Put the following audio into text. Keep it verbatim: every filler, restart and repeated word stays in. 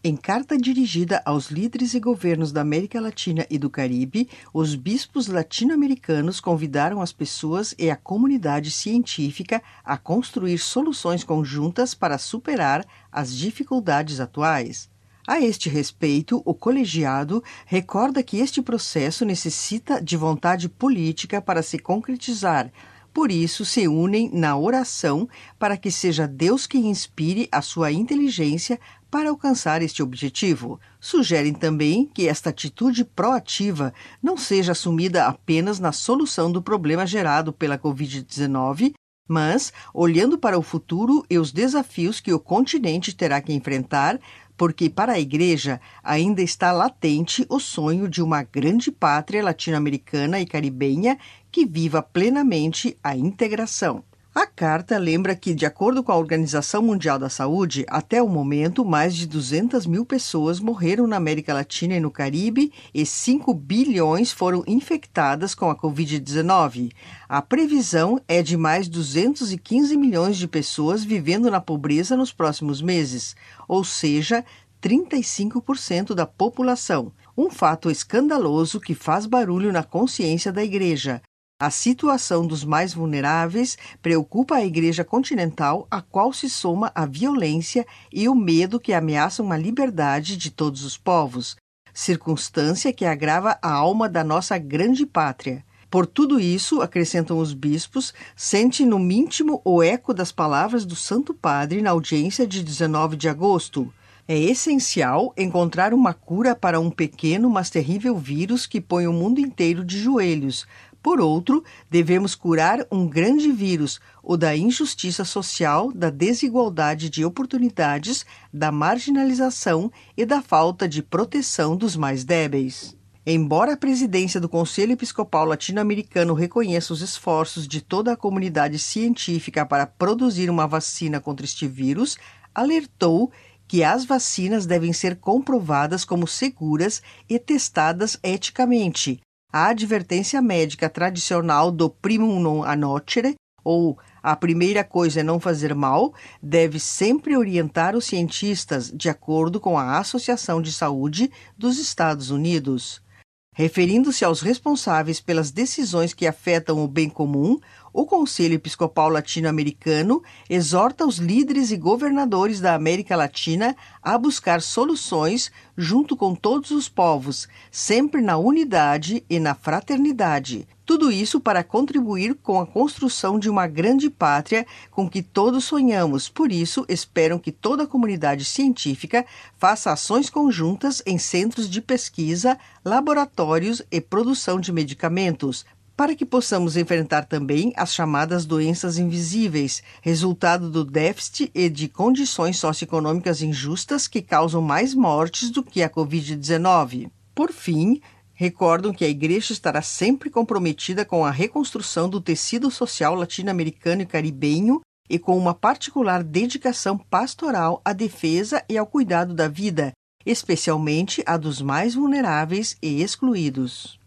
Em carta dirigida aos líderes e governos da América Latina e do Caribe, os bispos latino-americanos convidaram as pessoas e a comunidade científica a construir soluções conjuntas para superar as dificuldades atuais. A este respeito, o colegiado recorda que este processo necessita de vontade política para se concretizar. Por isso, se unem na oração para que seja Deus quem inspire a sua inteligência para alcançar este objetivo. Sugerem também que esta atitude proativa não seja assumida apenas na solução do problema gerado pela covid dezenove, mas olhando para o futuro e os desafios que o continente terá que enfrentar, porque para a Igreja ainda está latente o sonho de uma grande pátria latino-americana e caribenha que viva plenamente a integração. A carta lembra que, de acordo com a Organização Mundial da Saúde, até o momento, mais de duzentas mil pessoas morreram na América Latina e no Caribe e cinco bilhões foram infectadas com a covid dezenove. A previsão é de mais duzentos e quinze milhões de pessoas vivendo na pobreza nos próximos meses, ou seja, trinta e cinco por cento da população. Um fato escandaloso que faz barulho na consciência da Igreja. A situação dos mais vulneráveis preocupa a Igreja continental, a qual se soma a violência e o medo que ameaçam a liberdade de todos os povos, circunstância que agrava a alma da nossa grande pátria. Por tudo isso, acrescentam os bispos, sente no íntimo o eco das palavras do Santo Padre na audiência de dezenove de agosto. É essencial encontrar uma cura para um pequeno, mas terrível vírus que põe o mundo inteiro de joelhos. Por outro, devemos curar um grande vírus, o da injustiça social, da desigualdade de oportunidades, da marginalização e da falta de proteção dos mais débeis. Embora a presidência do Conselho Episcopal Latino-Americano reconheça os esforços de toda a comunidade científica para produzir uma vacina contra este vírus, alertou que as vacinas devem ser comprovadas como seguras e testadas eticamente. A advertência médica tradicional do primum non nocere, ou a primeira coisa é não fazer mal, deve sempre orientar os cientistas, de acordo com a Associação de Saúde dos Estados Unidos. Referindo-se aos responsáveis pelas decisões que afetam o bem comum, o Conselho Episcopal Latino-Americano exorta os líderes e governadores da América Latina a buscar soluções junto com todos os povos, sempre na unidade e na fraternidade. Tudo isso para contribuir com a construção de uma grande pátria com que todos sonhamos. Por isso, esperam que toda a comunidade científica faça ações conjuntas em centros de pesquisa, laboratórios e produção de medicamentos, para que possamos enfrentar também as chamadas doenças invisíveis, resultado do déficit e de condições socioeconômicas injustas que causam mais mortes do que a covid dezenove. Por fim, recordam que a Igreja estará sempre comprometida com a reconstrução do tecido social latino-americano e caribenho e com uma particular dedicação pastoral à defesa e ao cuidado da vida, especialmente a dos mais vulneráveis e excluídos.